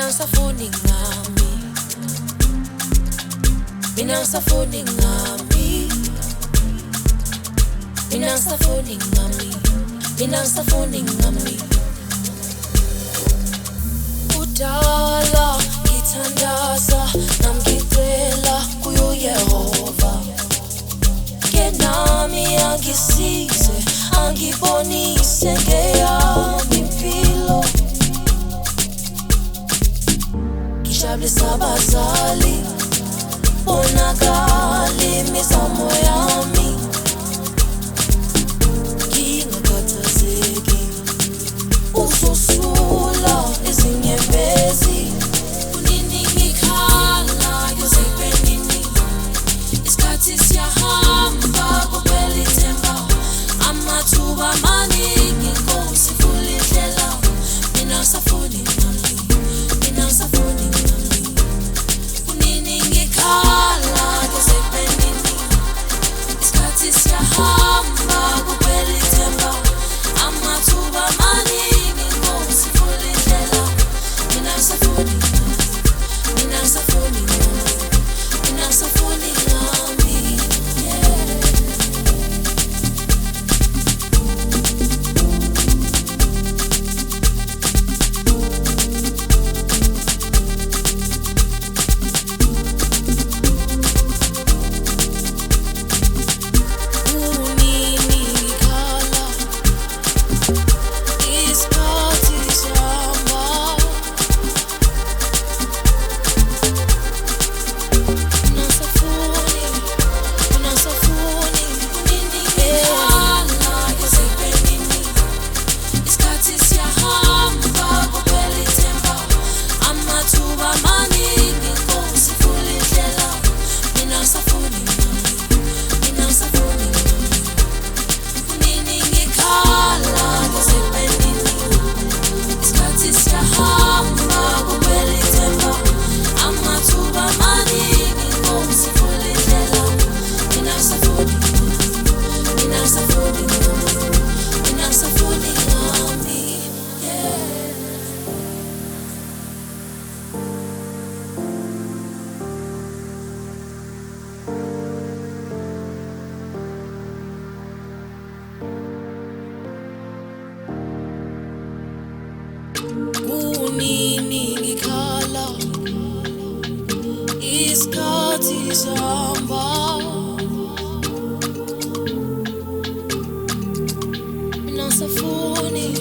ngisafuni ngami, mina ngisafuni ngami, mina ngisafuni ngami, mina ngisafuni ngami. Udala ngithandaza namngicela kuyo Yehova, kenami angisize angibonise ngeyami impilo. Ngijabulisa abazali bonakala imizamo yami, ngingakhathazeki uzosula izinyembezi. Kunini ngikhala kusekwenini, isikhathi siyahamba kuphela ithemba, amathuba maningi Nkosi vula indlela. Mina ngisafuni ngami, mina ngisafuni ngami. Kunini ngikhala kusekwenini, isikhathi siyahamba kuphela ithemba, amathuba maningi Nkosi vula indlela. Mina ngisafuni ngami, mina ngisafuni ngami, mina ngisafuni ngami, yeah. Kunini ngikhala, isikhathi sihamba, mina ngisafuni, mina ngisafuni. Kunini ngikhala kusekwenini, isikhathi siyahamba kuphela ithemba, amathuba maningi Nkosi vula indlela. Mina ngisafuni ngami, mina ngisafuni ngami. Kunini ngikhala kusekwenini, isikhathi siyahamba kuphela ithemba, amathuba maningi Nkosi vula indlela. Mina ngisafuni ngami, mina ngisafuni ngami, mina ngisafuni ngami, yeah. Kunini ngikhala, isikhathi sihamba, mina ngisafuni,